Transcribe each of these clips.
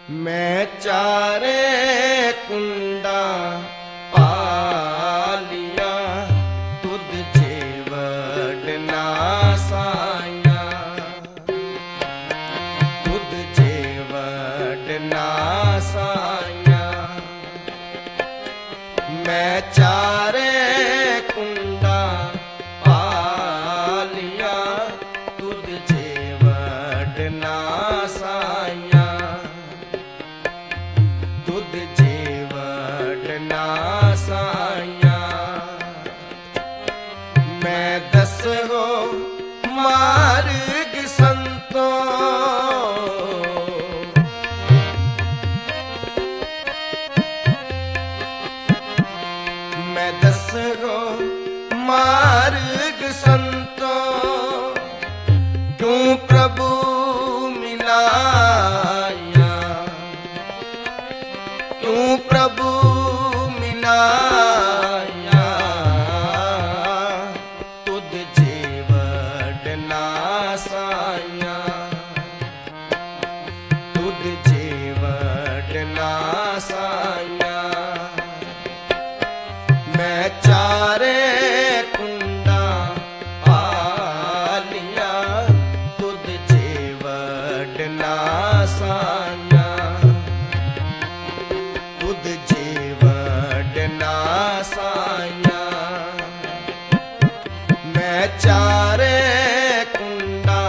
मैं चारे कुंडा पालिया तुद जेवड़ना साया, तुद जेवड़ना साया। मैं चारे कुंडा पालिया तुद जेवड़ना साया, तुद जेवड़ना साया। मैं दसो मार्ग संतों, मैं दसो मार्ग संतों, क्यों प्रभु मिलाया, क्यों प्रभु मिलाया। तुद जेवड़ना साया, तुद जेवड़ना साया। मैं चारे कुंडा पालिया तुद जेवड़ना साया, तुद जेवड़ना साया। मैं चारे कुंडा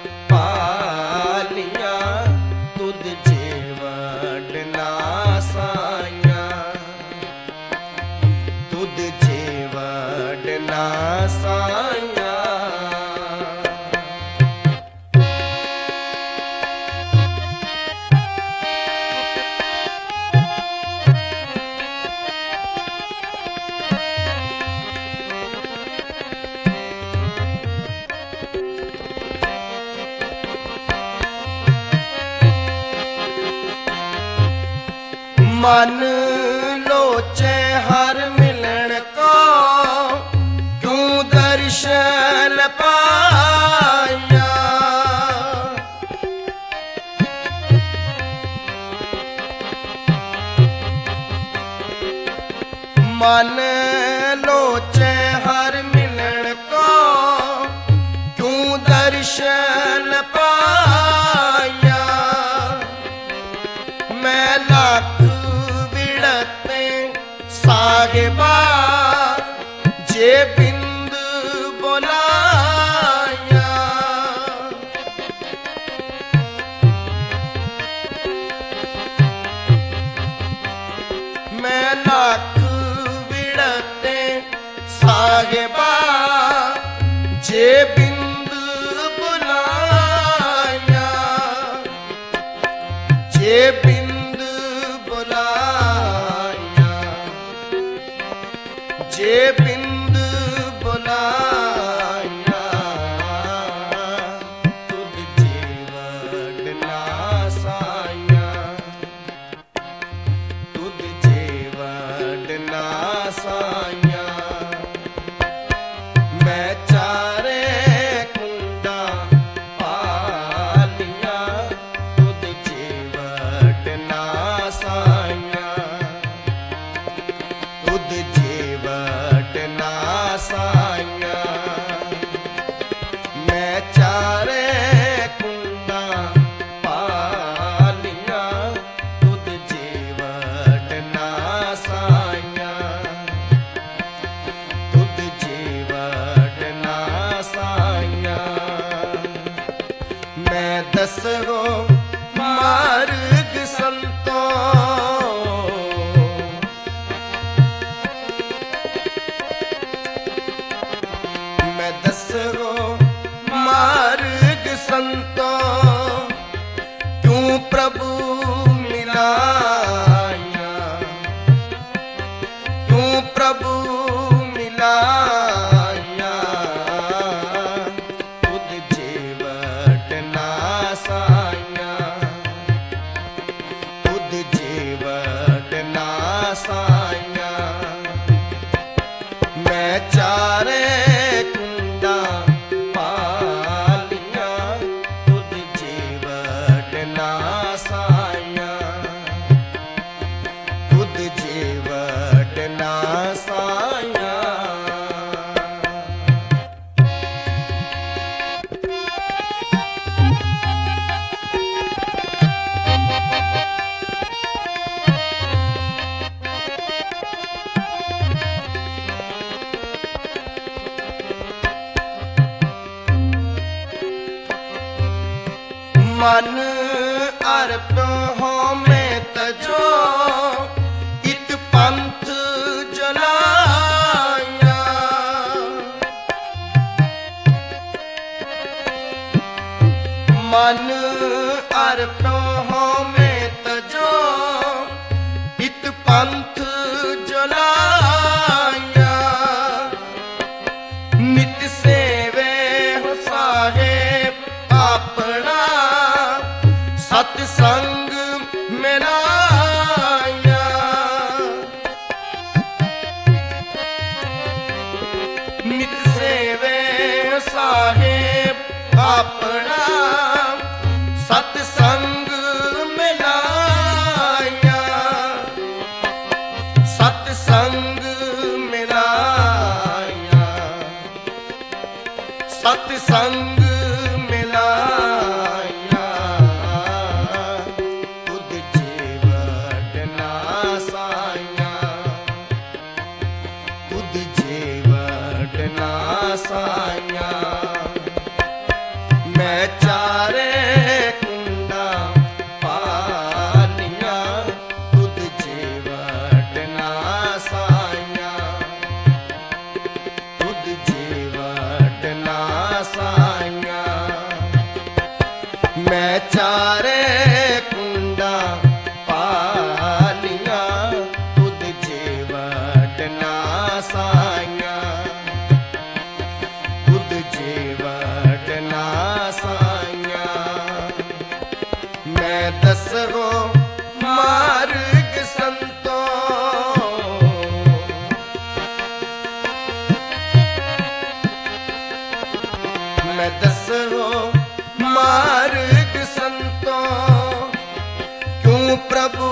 पालिया तुद जेवड़ना साया, तुद जेवड़ना साया। मन लोचे हर मिलन को, क्यों दर्शन पाया। मन लोचे हर मिलन को, क्यों दर्शन पाया। मैं लाख साहिबा जे बिंद बोलाया। मैं लाख विड़ते साहिबा जे बिंद बुलाया, जे बिंद बुलाया, जे बिंद बुलाया। तुद जेवड़ना साया, तुद जेवड़ना साया। मैं चारे कुंडा पालिया तुद जेवड़ना साया, तुद जेवड़ना साया। मैं चारे कुंडा पालिया तुद जेवड़ना साया, तुद जेवड़ना साया। मैं दसो मार्ग संतों, मैं दसो मार्ग संतों, क्यों प्रभु मिलाया, क्यों प्रभु मिलाया। तुद जेवड़ना साया, तुद जेवड़ना साया। मैं चारे कुंडा पालिया तुद जेवड़ना साया, अर्प हों में तजो इत पंथ जलाया। मन अर्प हों में तजो इत पंथ जलाया। नित सेवे हो साहेब अपना सतसंग मिलाया। नित सेवे हो साहेब अपना सतसंग मिलाया। सतसंग मिलाया। सतसंग मिलाया। तुद जीवट नासाया। तुद जीवट नासाया। मैं चारे कुंडा पालिया तुद जीवट नासाया। तुद जीवट नासाया। मैं चारे कुंडा पालिया तुद जीवट नासाया। तुद जीवट नासाया। मैं दसरो मार्ग संतो मैं दसरो मार्ग संतो क्यों प्रभु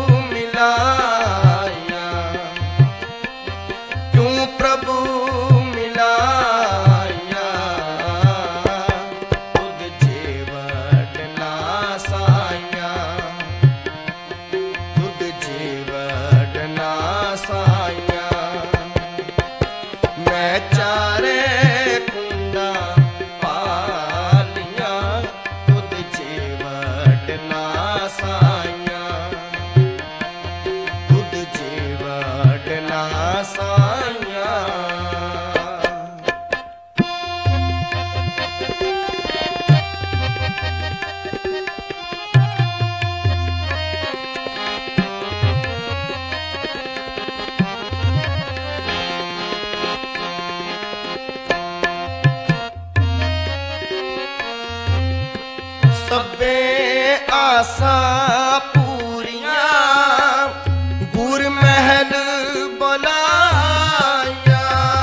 मिलाया। क्यों प्रभु मिलाया। तुद जीवट नासाया। तुद जीवट नासाया। मैं चारे कुंडा पालिया तुद जीवट नासाया। तुद जीवट नासाया। सबे आसा पूरियां गुर महल बुलाया।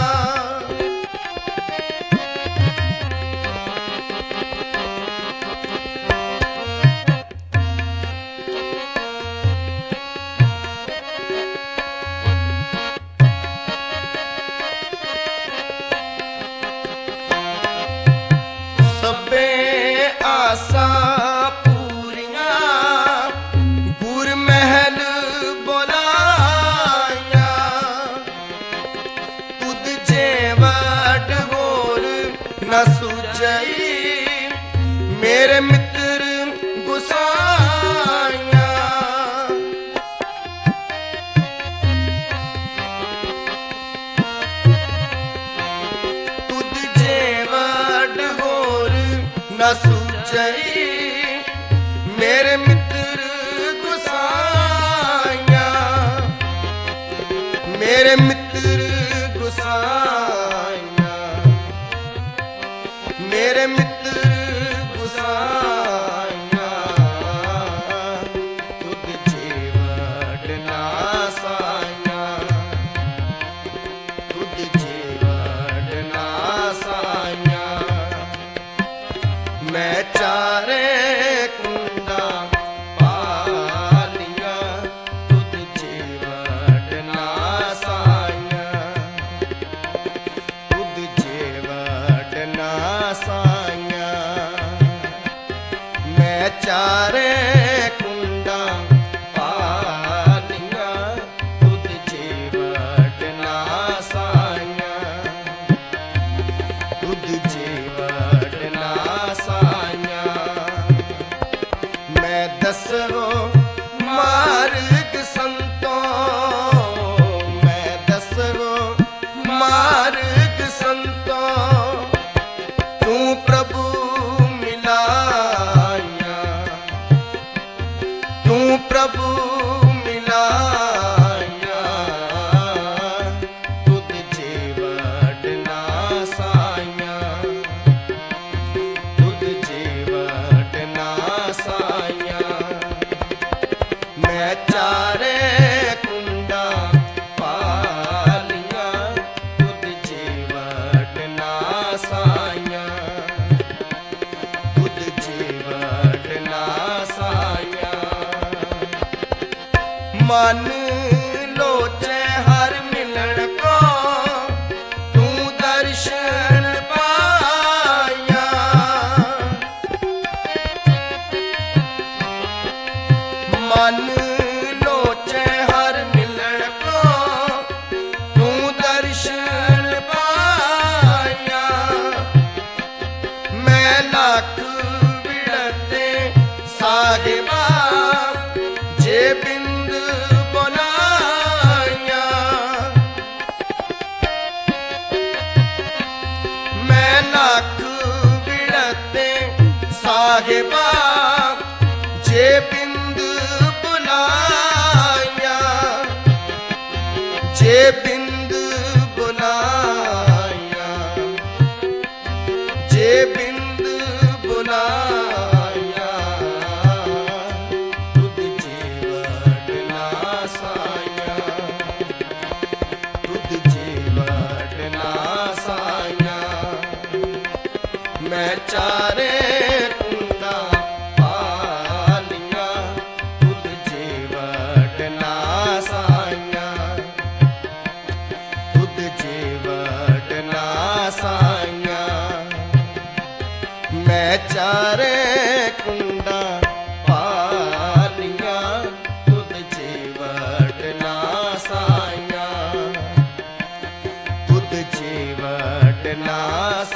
सबे आसा न सुझई मेरे मित्र गुसाया। तुद जेवट होर न सुझई मेरे मित्र गुसाया। मेरे मित्र गुसाया। मेरे मित्र गुसाया। तुद जीवट नासाया। तुद जीवट नासाया। मैं चारे कुंडा पालिया तुद जीवट नासाया। तुद जीवट नासाया। मैं चारे कुंडा पालिया तुद जीवट नासाया। तुद जीवट नासाया। मैं दसो मार्ग संतों, मैं दसो मार्ग संतों, तू प्रभु मिलाया, तू प्रभु मिलाया, तुझ जेवट ना साया, तुझ जेवट ना साया। मैं चारे कुंडा पालिया, तुझ जेवट ना साया, तुझ जेवट ना साया। मन लोचे हर मिलन को, तू दर्शन पाया, मन लोचे हर मिलन को, तू दर्शन पाया। मैं लाख बिड़ते साहिबा, जे बिंद बनाया, मैं लाख बिड़ते साहिबा, जे बिंद बुलाया, जे बिंद बुलाया, जे बिंद बुलाया, तुझ जेवट ना साया, तुझ जेवट ना साया। मैं चारे कुंडा पालिया, तुझ जेवट ना साया, तुझ जेवट ना साया। मैं चारे कुंडा पालिया, तुझ जेवट ना साया, तुझ जेवट ना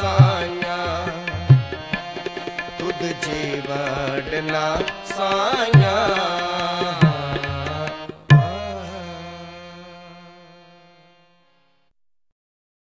साया, तुझ जेवट ना साया।